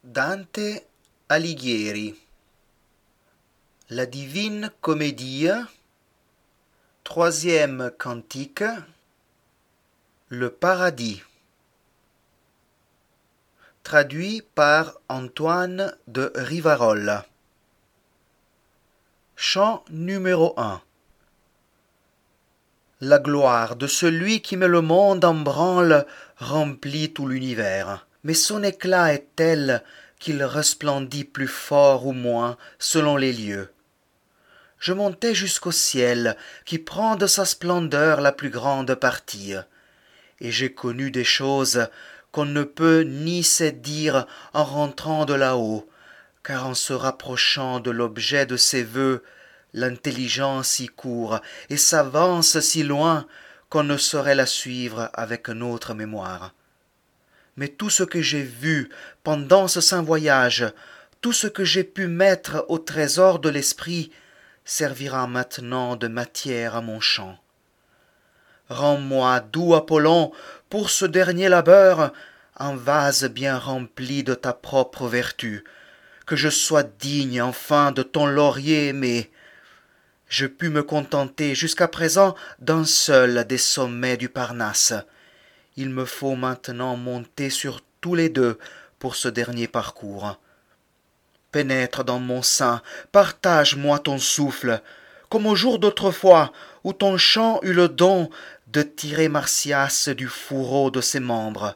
Dante Alighieri. La Divine Comédie, troisième cantique, le Paradis. Traduit par Antoine de Rivarola. Chant numéro 1. La gloire de celui qui met le monde en branle remplit tout l'univers, mais son éclat est tel qu'il resplendit plus fort ou moins selon les lieux. Je montai jusqu'au ciel qui prend de sa splendeur la plus grande partie, et j'ai connu des choses qu'on ne peut ni se dire en rentrant de là-haut, car en se rapprochant de l'objet de ses vœux, l'intelligence y court et s'avance si loin qu'on ne saurait la suivre avec notre mémoire. Mais tout ce que j'ai vu pendant ce saint voyage, tout ce que j'ai pu mettre au trésor de l'esprit, servira maintenant de matière à mon chant. Rends-moi, doux Apollon, pour ce dernier labeur, un vase bien rempli de ta propre vertu, que je sois digne enfin de ton laurier aimé. Je pus me contenter jusqu'à présent d'un seul des sommets du Parnasse. Il me faut maintenant monter sur tous les deux pour ce dernier parcours. Pénètre dans mon sein, partage-moi ton souffle, comme au jour d'autrefois où ton chant eut le don de tirer Marsyas du fourreau de ses membres.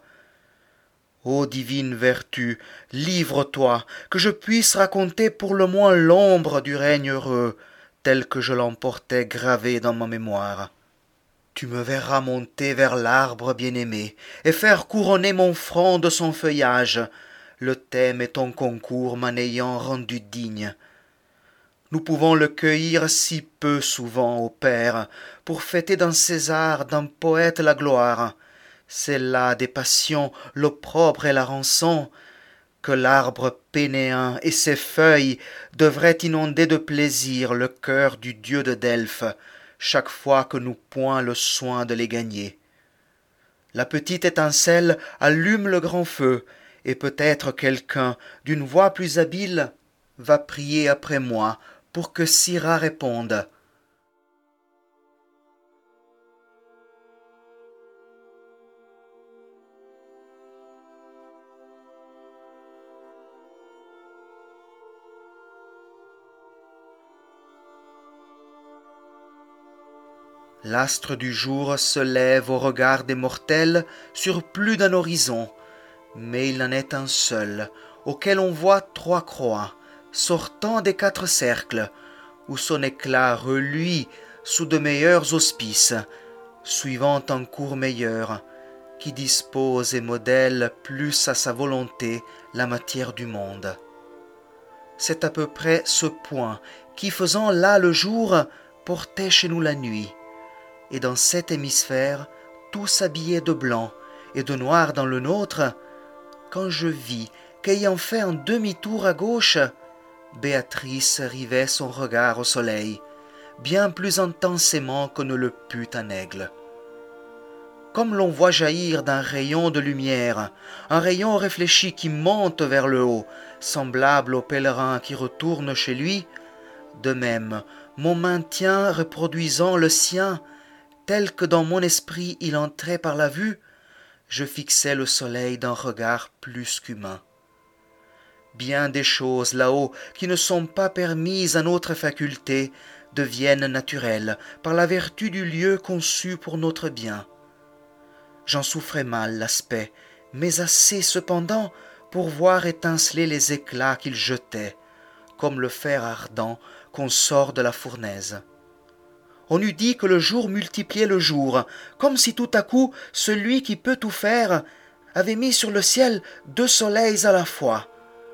Ô divine vertu, livre-toi, que je puisse raconter pour le moins l'ombre du règne heureux, tel que je l'emportais gravé dans ma mémoire. Tu me verras monter vers l'arbre bien-aimé, et faire couronner mon front de son feuillage, le thème et ton concours m'en ayant rendu digne. Nous pouvons le cueillir si peu souvent, ô Père, pour fêter dans César d'un poète la gloire. C'est là des passions, l'opprobre et la rançon, que l'arbre pénéen et ses feuilles devraient inonder de plaisir le cœur du dieu de Delphes, chaque fois que nous point le soin de les gagner. La petite étincelle allume le grand feu, et peut-être quelqu'un, d'une voix plus habile, va prier après moi pour que Syrah réponde. L'astre du jour se lève au regard des mortels sur plus d'un horizon, mais il en est un seul, auquel on voit trois croix, sortant des quatre cercles, où son éclat reluit sous de meilleurs auspices, suivant un cours meilleur, qui dispose et modèle plus à sa volonté la matière du monde. C'est à peu près ce point qui, faisant là le jour, portait chez nous la nuit, et dans cet hémisphère, tous habillés de blanc et de noir dans le nôtre, quand je vis qu'ayant fait un demi-tour à gauche, Béatrice rivait son regard au soleil, bien plus intensément que ne le put un aigle. Comme l'on voit jaillir d'un rayon de lumière, un rayon réfléchi qui monte vers le haut, semblable au pèlerin qui retourne chez lui, de même, mon maintien reproduisant le sien, tel que dans mon esprit il entrait par la vue, je fixai le soleil d'un regard plus qu'humain. Bien des choses là-haut qui ne sont pas permises à notre faculté deviennent naturelles par la vertu du lieu conçu pour notre bien. J'en souffrais mal l'aspect, mais assez cependant pour voir étinceler les éclats qu'il jetait, comme le fer ardent qu'on sort de la fournaise. On eût dit que le jour multipliait le jour, comme si tout à coup celui qui peut tout faire avait mis sur le ciel deux soleils à la fois.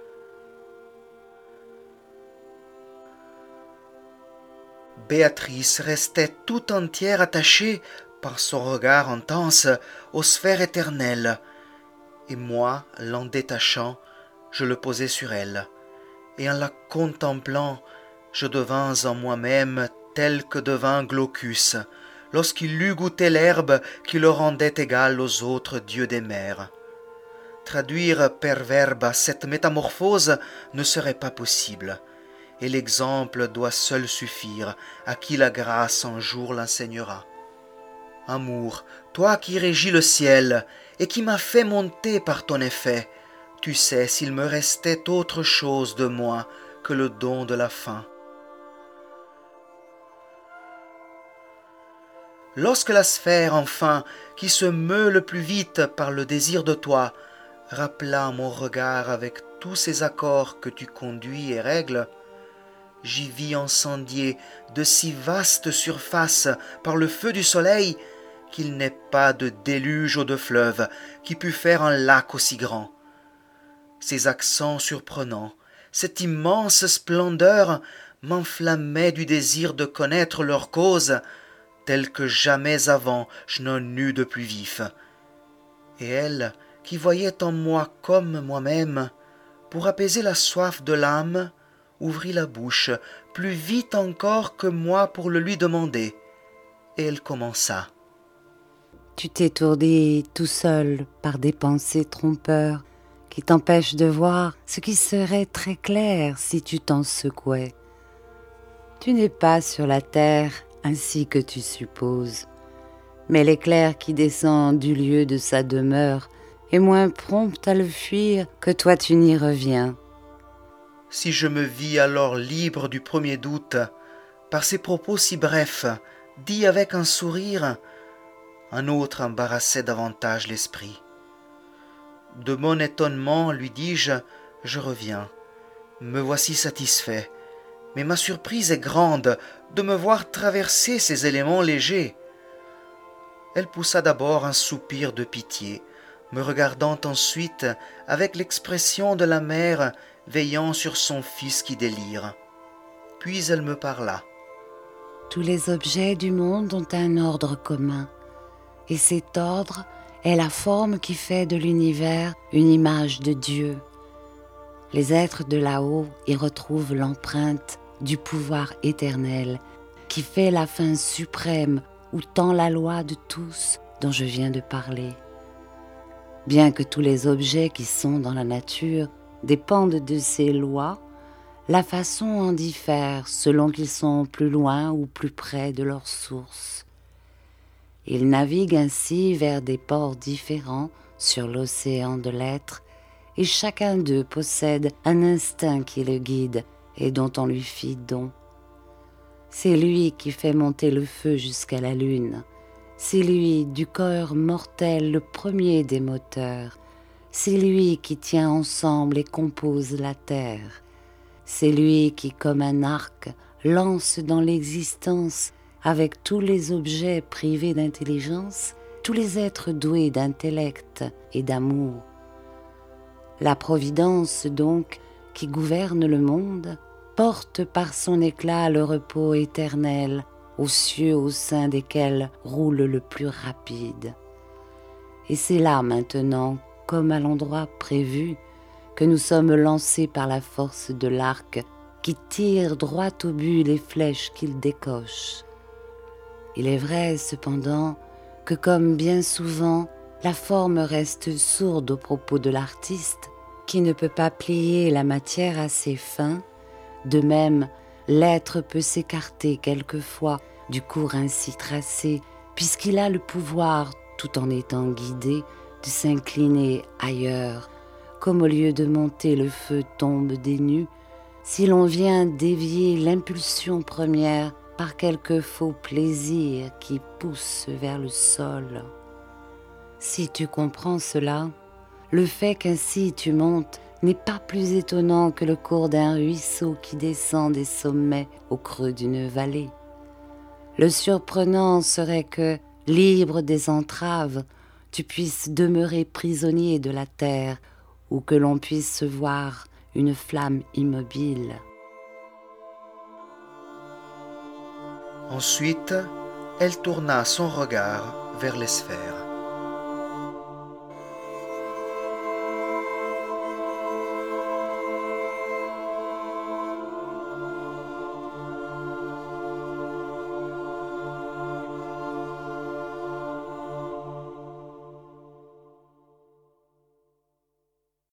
Béatrice restait tout entière attachée, par son regard intense, aux sphères éternelles, et moi, l'en détachant, je le posai sur elle, et en la contemplant, je devins en moi-même tel que devint Glaucus, lorsqu'il eut goûté l'herbe qui le rendait égal aux autres dieux des mers. Traduire per verba cette métamorphose ne serait pas possible, et l'exemple doit seul suffire à qui la grâce un jour l'enseignera. Amour, toi qui régis le ciel et qui m'as fait monter par ton effet, tu sais s'il me restait autre chose de moi que le don de la faim. Lorsque la sphère, enfin, qui se meut le plus vite par le désir de toi, rappela mon regard avec tous ces accords que tu conduis et règles, j'y vis incendier de si vastes surfaces par le feu du soleil qu'il n'est pas de déluge ou de fleuve qui pût faire un lac aussi grand. Ces accents surprenants, cette immense splendeur m'enflammait du désir de connaître leur cause, telle que jamais avant je n'en eus de plus vif. Et elle, qui voyait en moi comme moi-même, pour apaiser la soif de l'âme, ouvrit la bouche plus vite encore que moi pour le lui demander. Et elle commença. Tu t'étourdis tout seul par des pensées trompeurs qui t'empêchent de voir ce qui serait très clair si tu t'en secouais. Tu n'es pas sur la terre ainsi que tu supposes, mais l'éclair qui descend du lieu de sa demeure est moins prompt à le fuir que toi tu n'y reviens. Si je me vis alors libre du premier doute, par ces propos si brefs, dits avec un sourire, un autre embarrassait davantage l'esprit. De mon étonnement, lui dis-je, je reviens. Me voici satisfait, mais ma surprise est grande de me voir traverser ces éléments légers. Elle poussa d'abord un soupir de pitié, me regardant ensuite avec l'expression de la mère veillant sur son fils qui délire. Puis elle me parla. Tous les objets du monde ont un ordre commun, et cet ordre est la forme qui fait de l'univers une image de Dieu. Les êtres de là-haut y retrouvent l'empreinte du pouvoir éternel qui fait la fin suprême ou tend la loi de tous dont je viens de parler. Bien que tous les objets qui sont dans la nature dépendent de ces lois, la façon en diffère selon qu'ils sont plus loin ou plus près de leur source. Ils naviguent ainsi vers des ports différents sur l'océan de l'être, et chacun d'eux possède un instinct qui le guide et dont on lui fit don. C'est lui qui fait monter le feu jusqu'à la lune. C'est lui, du corps mortel, le premier des moteurs. C'est lui qui tient ensemble et compose la terre. C'est lui qui, comme un arc, lance dans l'existence, avec tous les objets privés d'intelligence, tous les êtres doués d'intellect et d'amour. La Providence, donc, qui gouverne le monde, porte par son éclat le repos éternel aux cieux au sein desquels roule le plus rapide. Et c'est là maintenant, comme à l'endroit prévu, que nous sommes lancés par la force de l'arc qui tire droit au but les flèches qu'il décoche. Il est vrai, cependant, que comme bien souvent, la forme reste sourde au propos de l'artiste qui ne peut pas plier la matière à ses fins. De même, l'être peut s'écarter quelquefois du cours ainsi tracé, puisqu'il a le pouvoir, tout en étant guidé, de s'incliner ailleurs, comme au lieu de monter le feu tombe des nues, si l'on vient dévier l'impulsion première par quelque faux plaisir qui pousse vers le sol. Si tu comprends cela, le fait qu'ainsi tu montes n'est pas plus étonnant que le cours d'un ruisseau qui descend des sommets au creux d'une vallée. Le surprenant serait que, libre des entraves, tu puisses demeurer prisonnier de la terre ou que l'on puisse voir une flamme immobile. Ensuite, elle tourna son regard vers les sphères.